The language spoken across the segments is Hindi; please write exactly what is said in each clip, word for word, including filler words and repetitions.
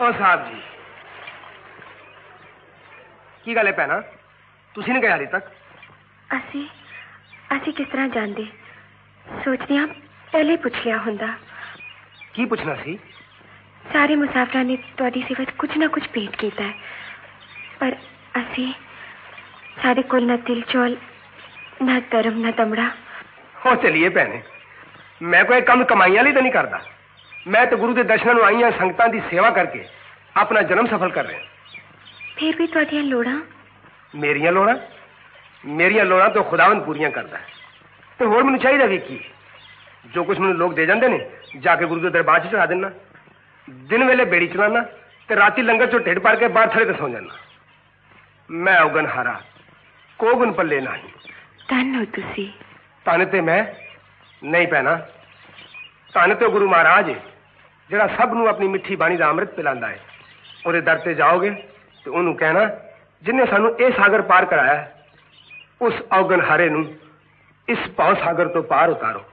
ओ साहब जी की गल है भैना तुसी नहीं गए हाले तक? असी असी किस तरह जानते सोचते हाँ पहले पुछ लिया हुंदा। की पुछना सी? सारे मुसाफिर ने तुहाडी सेवा कुछ ना कुछ भेंट किया है पर असी साढ़े कोल ना तिल चौल ना धर्म ना दमड़ा। हो चलिए भैने मैं कोई कम कमाई वाली तो नहीं करता। मैं तो गुरु के दर्शनों आई संगतां की सेवा करके अपना जन्म सफल कर रहा। फिर भी तुहाडियां लोड़ां? मेरियां लोड़ां मेरियां लोड़ां तो खुदावंद पूरियां करता है तो होर मैनूं चाहिदा भी की? जो कुछ मैनूं लोग दे जांदे ने जाके गुरु के दरबार च चढ़ा देना। दिन वेले बेड़ी चलाना ते राती लंगर चो ढिड भर के बाहर थले ते सौ जाना। मैं औगन हारा कोगुन पल्ले नहीं। धन हो तुसी। धन ते मैं नहीं पैना धन तो गुरु महाराज है जिहड़ा सब नूं अपनी मिठी बाणी दा अमृत पिलांदा है। उहदे दर ते जाओगे तो उन्होंने कहना जिन्हें सानू ये सागर पार कराया है उस औगन हारे नूं इस भाव सागर तो पार उतारो।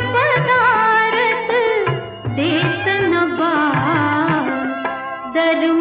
दर